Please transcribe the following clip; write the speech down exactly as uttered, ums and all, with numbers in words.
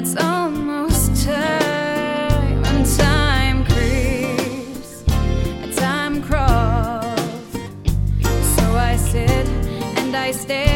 it's almost time, and time creeps, and time crawls. So I sit and I stare